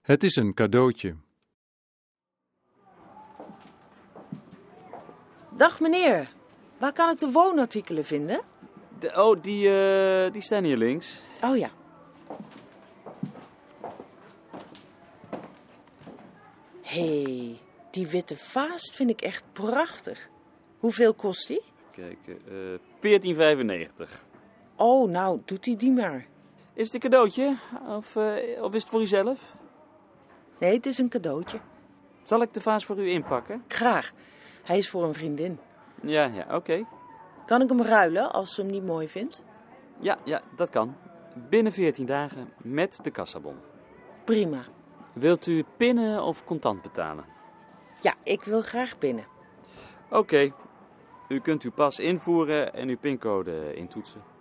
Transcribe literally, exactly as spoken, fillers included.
Het is een cadeautje. Dag meneer, waar kan ik de woonartikelen vinden? De, oh, die, uh, die staan hier links. Oh ja. Hé, hey, die witte vaas vind ik echt prachtig. Hoeveel kost die? Kijk, uh, veertien vijfennegentig. Oh, nou, doet hij die maar. Is het een cadeautje? Of, uh, of is het voor uzelf? Nee, het is een cadeautje. Zal ik de vaas voor u inpakken? Graag. Hij is voor een vriendin. Ja, ja, oké. Okay. Kan ik hem ruilen als ze hem niet mooi vindt? Ja, ja, dat kan. Binnen veertien dagen met de kassabon. Prima. Wilt u pinnen of contant betalen? Ja, ik wil graag pinnen. Oké. Okay. U kunt uw pas invoeren en uw pincode intoetsen.